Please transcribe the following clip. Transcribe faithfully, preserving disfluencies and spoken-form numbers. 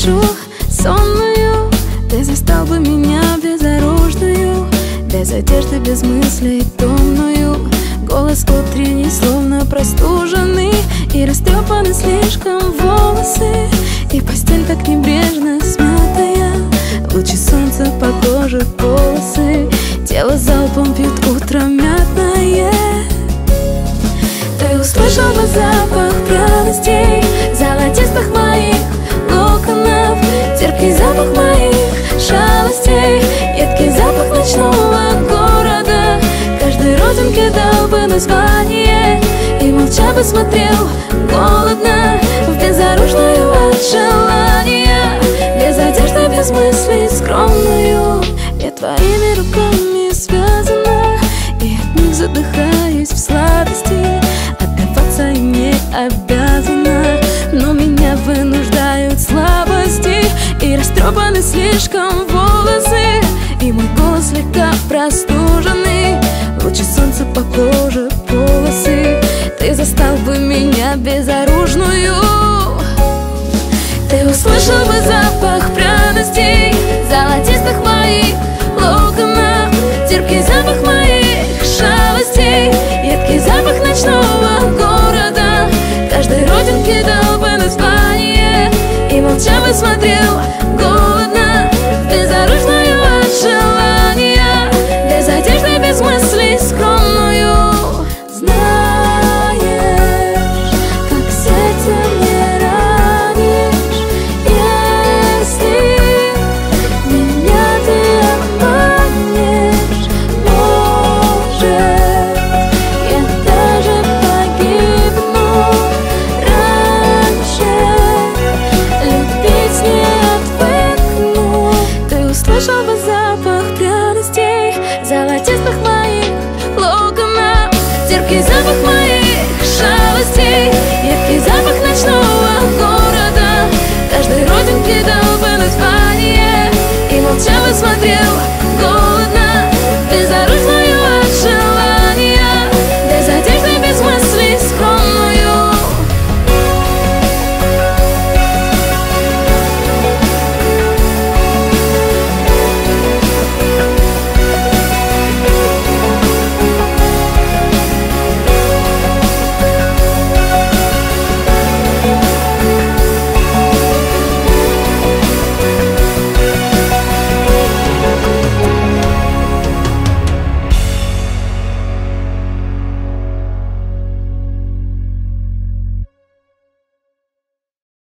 душу сонную, ты застал бы меня безоружную, без одежды, без мыслей томную. Голос утренний, словно простуженный, и растрепаны слишком волосы, и постель так небрежно смятая, лучи солнца по коже полосы, тело залпом пьют утро мятное. Ты услышал бы запах пряностей, золотистых моих локонов, терпкий запах моих шалостей, едкий запах ночного города. Каждой родинке дал бы название и молча бы смотрел голодно в безоружную от желания, без одежды, без мыслей скромную. Я твоими руками связана, и от них задыхаюсь в сладости. Отдаваться им не обязана, но меня вынуждают слабости, и растрепаны слишком волосы, и мой голос слегка простуженный, лучи солнца по коже полосы. Ты застал бы меня безоружную, ты услышал бы запах пряностей, золотистых моих локонов, терпкий запах моих шалостей, едкий запах ночного города. Каждой родинке дал бы название и молча бы смотрел